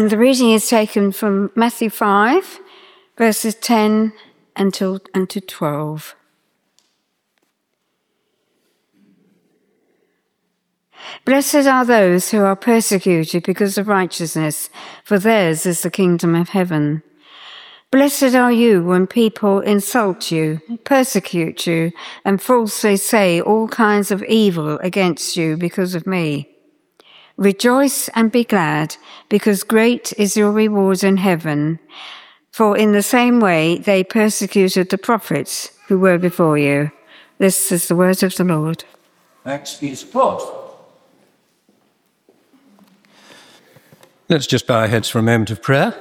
And the reading is taken from Matthew 5, verses 10 to 12. Blessed are those who are persecuted because of righteousness, for theirs is the kingdom of heaven. Blessed are you when people insult you, persecute you, and falsely say all kinds of evil against you because of me. Rejoice and be glad, because great is your reward in heaven. For in the same way they persecuted the prophets who were before you. This is the word of the Lord. Thanks be to God. Let's just bow our heads for a moment of prayer.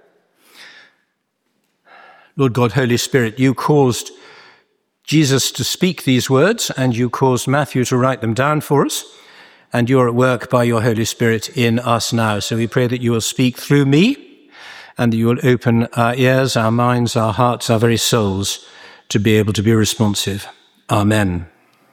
Lord God, Holy Spirit, you caused Jesus to speak these words, and you caused Matthew to write them down for us, and you're at work by your Holy Spirit in us now. So we pray that you will speak through me, and that you will open our ears, our minds, our hearts, our very souls to be able to be responsive. Amen.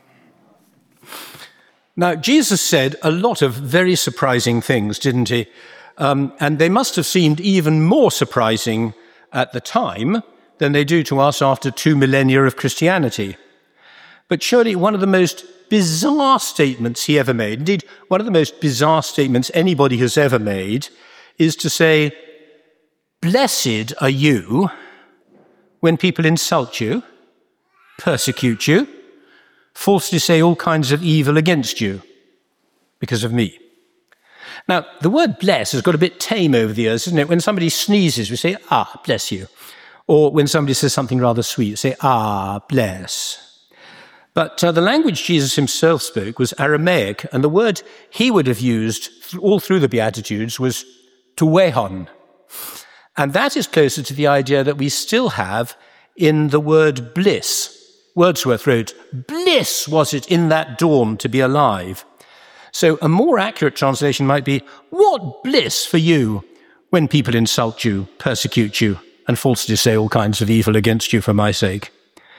Now, Jesus said a lot of very surprising things, didn't he? And they must have seemed even more surprising at the time than they do to us after 2 millennia of Christianity. But surely one of the most bizarre statements he ever made, indeed, one of the most bizarre statements anybody has ever made, is to say, blessed are you when people insult you, persecute you, falsely say all kinds of evil against you because of me. Now, the word bless has got a bit tame over the years, isn't it? When somebody sneezes, we say, ah, bless you. Or when somebody says something rather sweet, we say, ah, bless. But the language Jesus himself spoke was Aramaic, and the word he would have used all through the Beatitudes was tuwehon. And that is closer to the idea that we still have in the word bliss. Wordsworth wrote, bliss was it in that dawn to be alive. So a more accurate translation might be, what bliss for you when people insult you, persecute you, and falsely say all kinds of evil against you for my sake.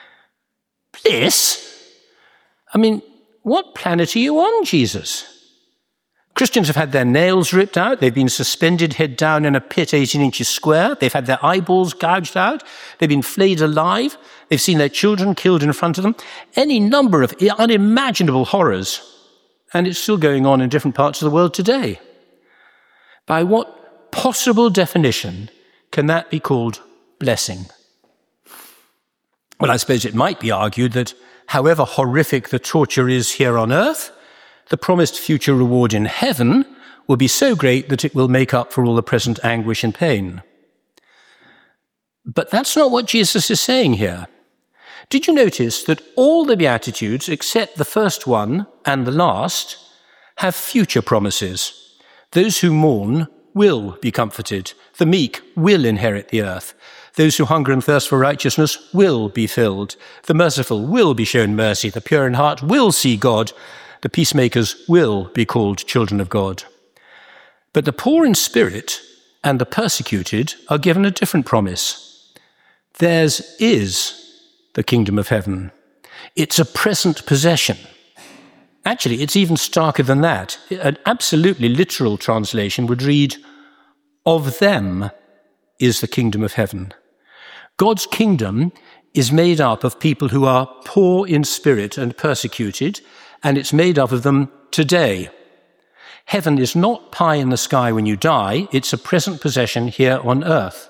Bliss? I mean, what planet are you on, Jesus? Christians have had their nails ripped out. They've been suspended head down in a pit 18 inches square. They've had their eyeballs gouged out. They've been flayed alive. They've seen their children killed in front of them. Any number of unimaginable horrors. And it's still going on in different parts of the world today. By what possible definition can that be called blessing? Well, I suppose it might be argued that however horrific the torture is here on earth, the promised future reward in heaven will be so great that it will make up for all the present anguish and pain. But that's not what Jesus is saying here. Did you notice that all the Beatitudes, except the first one and the last, have future promises? Those who mourn will be comforted. The meek will inherit the earth. Those who hunger and thirst for righteousness will be filled. The merciful will be shown mercy. The pure in heart will see God. The peacemakers will be called children of God. But the poor in spirit and the persecuted are given a different promise. Theirs is the kingdom of heaven. It's a present possession. Actually, it's even starker than that. An absolutely literal translation would read, of them is the kingdom of heaven. God's kingdom is made up of people who are poor in spirit and persecuted, and it's made up of them today. Heaven is not pie in the sky when you die. It's a present possession here on earth.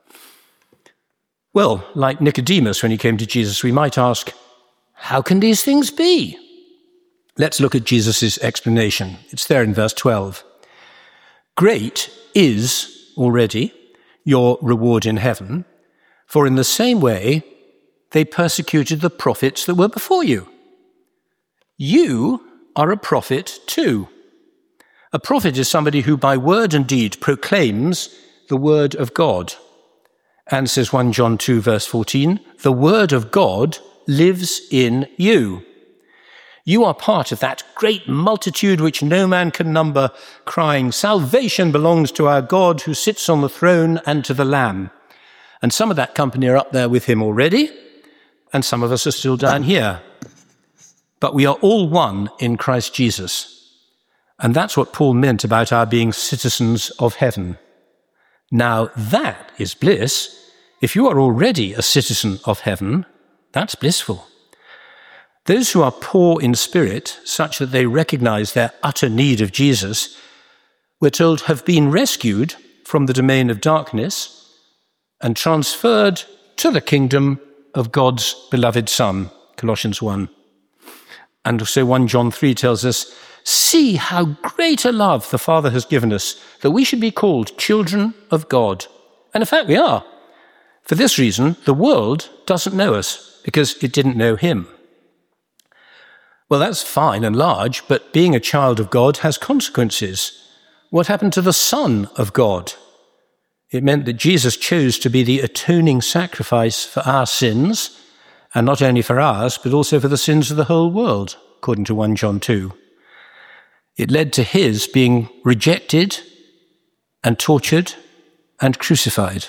Well, like Nicodemus when he came to Jesus, we might ask, how can these things be? Let's look at Jesus' explanation. It's there in verse 12. Great is already your reward in heaven, for in the same way they persecuted the prophets that were before you. You are a prophet too. A prophet is somebody who by word and deed proclaims the word of God. And says 1 John 2 verse 14, the word of God lives in you. You are part of that great multitude which no man can number, crying, salvation belongs to our God who sits on the throne and to the Lamb. And some of that company are up there with him already, and some of us are still down here. But we are all one in Christ Jesus. And that's what Paul meant about our being citizens of heaven. Now that is bliss. If you are already a citizen of heaven, that's blissful. Those who are poor in spirit, such that they recognize their utter need of Jesus, we're told have been rescued from the domain of darkness and transferred to the kingdom of God's beloved Son, Colossians 1. And so 1 John 3 tells us, see how great a love the Father has given us, that we should be called children of God. And in fact, we are. For this reason, the world doesn't know us, because it didn't know him. Well, that's fine and large, but being a child of God has consequences. What happened to the Son of God? It meant that Jesus chose to be the atoning sacrifice for our sins, and not only for ours, but also for the sins of the whole world, according to 1 John 2. It led to his being rejected and tortured and crucified.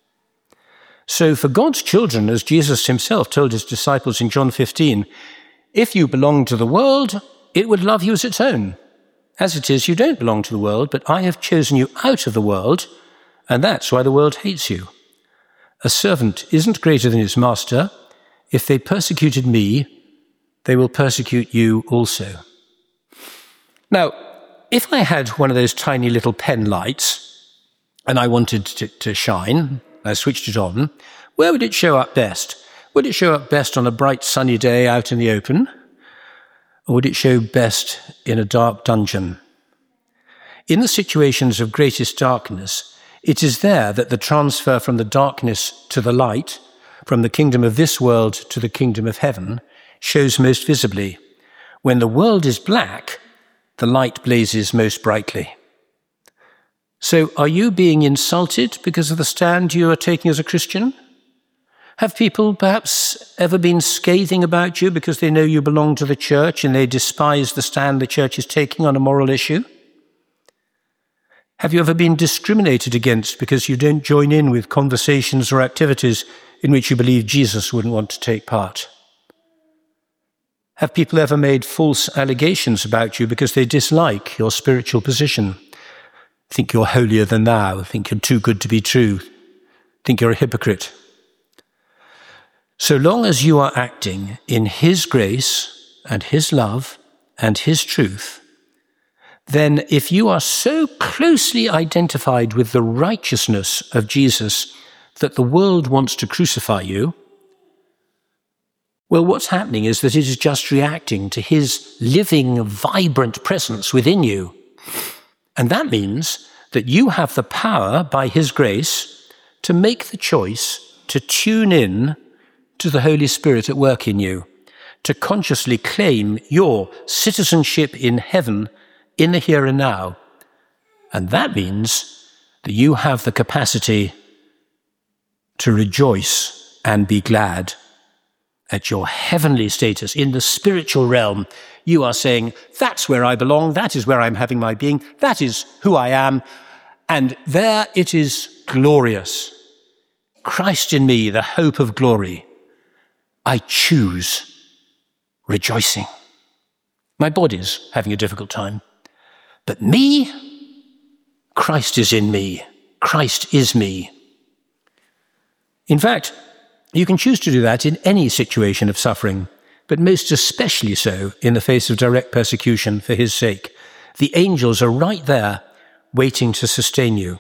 So for God's children, as Jesus himself told his disciples in John 15, if you belong to the world, it would love you as its own. As it is, you don't belong to the world, but I have chosen you out of the world, and that's why the world hates you. A servant isn't greater than his master. If they persecuted me, they will persecute you also. Now, if I had one of those tiny little pen lights and I wanted to shine, I switched it on, where would it show up best? Would it show up best on a bright sunny day out in the open? Or would it show best in a dark dungeon? In the situations of greatest darkness, it is there that the transfer from the darkness to the light, from the kingdom of this world to the kingdom of heaven, shows most visibly. When the world is black, the light blazes most brightly. So are you being insulted because of the stand you are taking as a Christian? Have people perhaps ever been scathing about you because they know you belong to the church and they despise the stand the church is taking on a moral issue? Have you ever been discriminated against because you don't join in with conversations or activities in which you believe Jesus wouldn't want to take part? Have people ever made false allegations about you because they dislike your spiritual position? Think you're holier than thou, think you're too good to be true, think you're a hypocrite? So long as you are acting in his grace and his love and his truth, then if you are so closely identified with the righteousness of Jesus that the world wants to crucify you, well, what's happening is that it is just reacting to his living, vibrant presence within you. And that means that you have the power by his grace to make the choice to tune in to the Holy Spirit at work in you, to consciously claim your citizenship in heaven in the here and now. And that means that you have the capacity to rejoice and be glad at your heavenly status in the spiritual realm. You are saying, that's where I belong, that is where I'm having my being, that is who I am, and there it is glorious. Christ in me, the hope of glory. I choose rejoicing. My body's having a difficult time, but me, Christ is in me. Christ is me. In fact, you can choose to do that in any situation of suffering, but most especially so in the face of direct persecution for his sake. The angels are right there waiting to sustain you.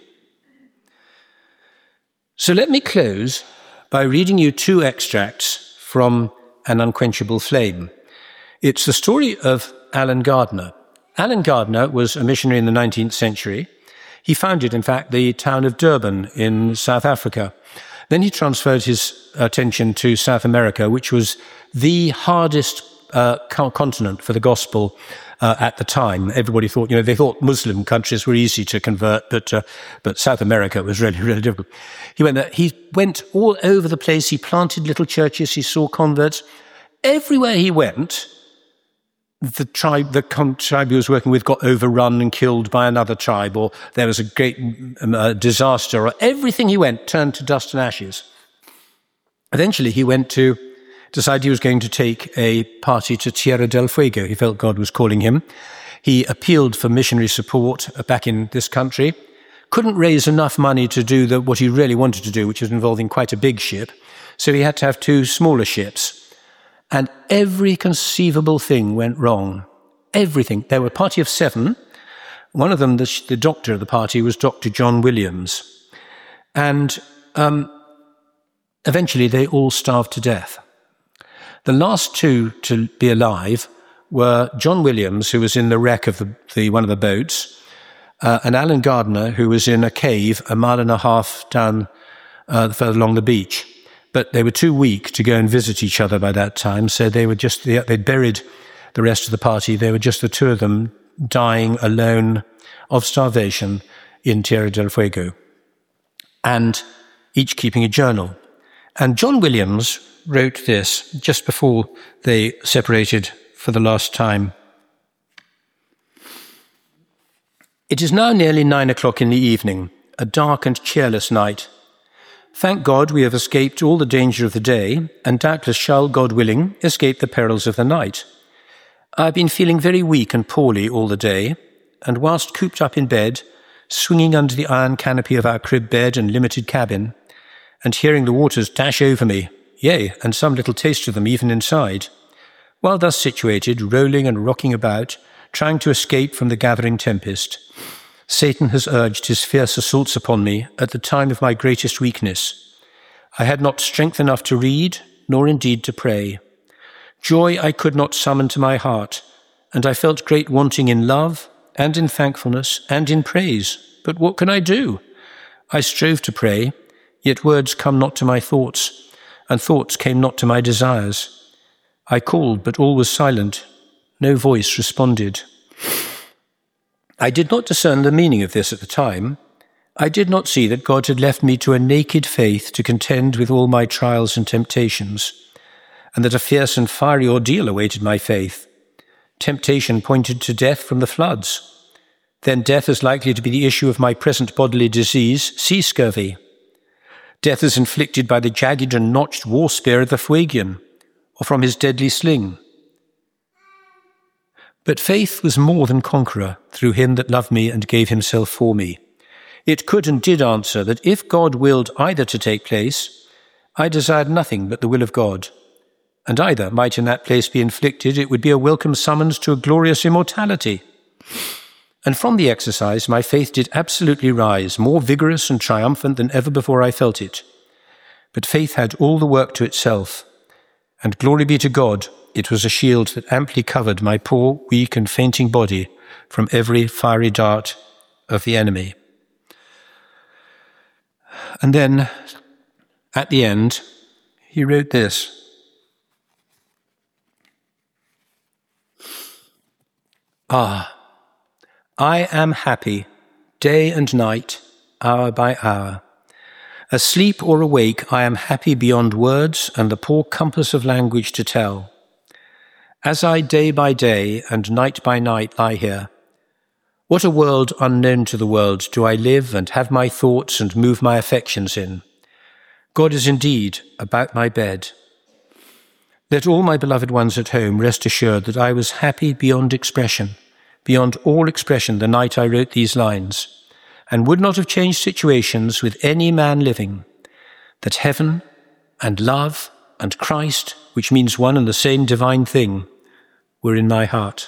So let me close by reading you two extracts from An Unquenchable Flame. It's the story of Alan Gardner. Alan Gardner was a missionary in the 19th century. He founded, in fact, the town of Durban in South Africa. Then he transferred his attention to South America, which was the hardest continent for the gospel at the time. Everybody thought, they thought Muslim countries were easy to convert, but South America was really, really difficult. He went there. He went all over the place. He planted little churches. He saw converts. Everywhere he went, the tribe he was working with got overrun and killed by another tribe, or there was a great disaster, or everything he went turned to dust and ashes. Eventually he decided he was going to take a party to Tierra del Fuego. He felt God was calling him. He appealed for missionary support back in this country, couldn't raise enough money to do what he really wanted to do, which was involving quite a big ship. So he had to have 2 smaller ships. And every conceivable thing went wrong. Everything. There were a party of 7. One of them, the doctor of the party, was Dr. John Williams. And eventually they all starved to death. The last 2 to be alive were John Williams, who was in the wreck of one of the boats, and Alan Gardner, who was in a cave 1.5 miles down further along the beach. But they were too weak to go and visit each other by that time, so they'd buried the rest of the party. They were just the 2 of them dying alone of starvation in Tierra del Fuego, and each keeping a journal. And John Williams wrote this just before they separated for the last time. It is now nearly 9 o'clock in the evening, a dark and cheerless night. Thank God we have escaped all the danger of the day, and doubtless shall, God willing, escape the perils of the night. I have been feeling very weak and poorly all the day, and whilst cooped up in bed, swinging under the iron canopy of our crib bed and limited cabin, and hearing the waters dash over me, yea, and some little taste of them even inside, while thus situated, rolling and rocking about, trying to escape from the gathering tempest, Satan has urged his fierce assaults upon me at the time of my greatest weakness. I had not strength enough to read, nor indeed to pray. Joy I could not summon to my heart, and I felt great wanting in love, and in thankfulness, and in praise. But what can I do? I strove to pray, yet words come not to my thoughts, and thoughts came not to my desires. I called, but all was silent. No voice responded. I did not discern the meaning of this at the time. I did not see that God had left me to a naked faith to contend with all my trials and temptations, and that a fierce and fiery ordeal awaited my faith. Temptation pointed to death from the floods. Then death is likely to be the issue of my present bodily disease, sea scurvy. Death is inflicted by the jagged and notched war spear of the Fuegian, or from his deadly sling. But faith was more than conqueror through him that loved me and gave himself for me. It could and did answer that if God willed either to take place, I desired nothing but the will of God, and either might in that place be inflicted, it would be a welcome summons to a glorious immortality. And from the exercise my faith did absolutely rise, more vigorous and triumphant than ever before I felt it. But faith had all the work to itself, and glory be to God, it was a shield that amply covered my poor, weak and fainting body from every fiery dart of the enemy. And then, at the end, he wrote this. I am happy, day and night, hour by hour. Asleep or awake, I am happy beyond words and the poor compass of language to tell. As I day by day and night by night lie here, what a world unknown to the world do I live and have my thoughts and move my affections in. God is indeed about my bed. Let all my beloved ones at home rest assured that I was happy beyond expression, beyond all expression the night I wrote these lines, and would not have changed situations with any man living, that heaven and love and Christ, which means one and the same divine thing, were in my heart.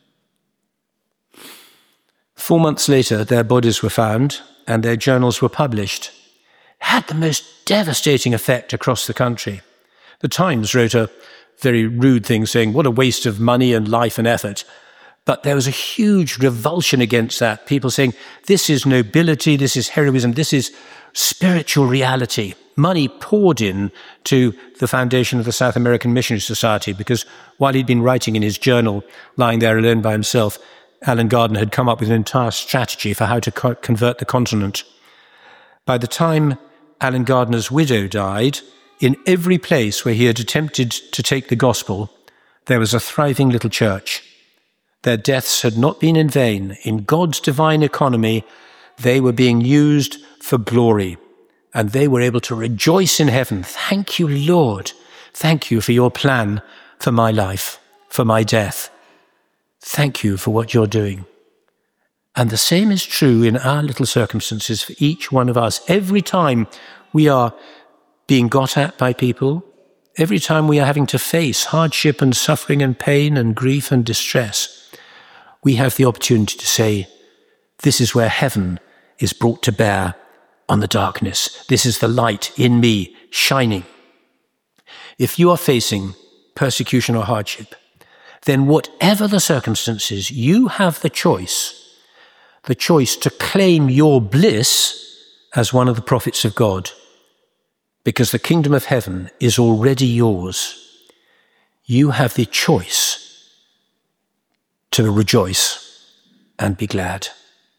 4 months later, their bodies were found and their journals were published. Had the most devastating effect across the country. The Times wrote a very rude thing saying, what a waste of money and life and effort. But there was a huge revulsion against that. People saying, this is nobility, this is heroism, this is spiritual reality. Money poured in to the foundation of the South American Missionary Society because while he'd been writing in his journal, lying there alone by himself, Alan Gardner had come up with an entire strategy for how to convert the continent. By the time Alan Gardner's widow died, in every place where he had attempted to take the gospel, there was a thriving little church. Their deaths had not been in vain. In God's divine economy, they were being used for glory, and they were able to rejoice in heaven. Thank you, Lord. Thank you for your plan for my life, for my death. Thank you for what you're doing. And the same is true in our little circumstances for each one of us. Every time we are being got at by people, every time we are having to face hardship and suffering and pain and grief and distress, we have the opportunity to say, this is where heaven is brought to bear on the darkness. This is the light in me shining. If you are facing persecution or hardship, then whatever the circumstances, you have the choice to claim your bliss as one of the prophets of God, because the kingdom of heaven is already yours. You have the choice to rejoice and be glad.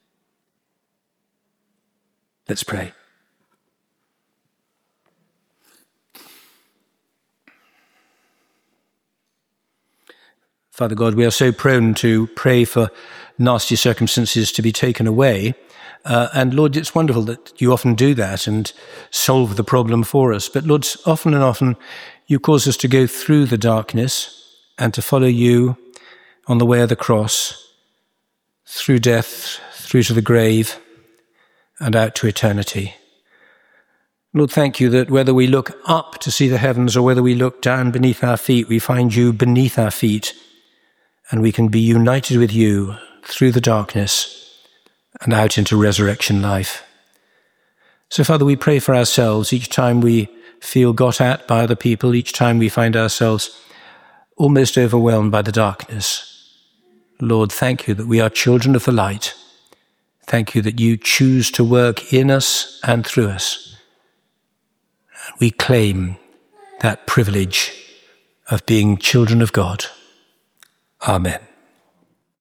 Let's pray. Father God, we are so prone to pray for nasty circumstances to be taken away. And Lord, it's wonderful that you often do that and solve the problem for us. But Lord, often and often you cause us to go through the darkness and to follow you on the way of the cross, through death, through to the grave, and out to eternity. Lord, thank you that whether we look up to see the heavens or whether we look down beneath our feet, we find you beneath our feet, and we can be united with you through the darkness and out into resurrection life. So, Father, we pray for ourselves each time we feel got at by other people, each time we find ourselves almost overwhelmed by the darkness. Lord, thank you that we are children of the light. Thank you that you choose to work in us and through us. We claim that privilege of being children of God. Amen.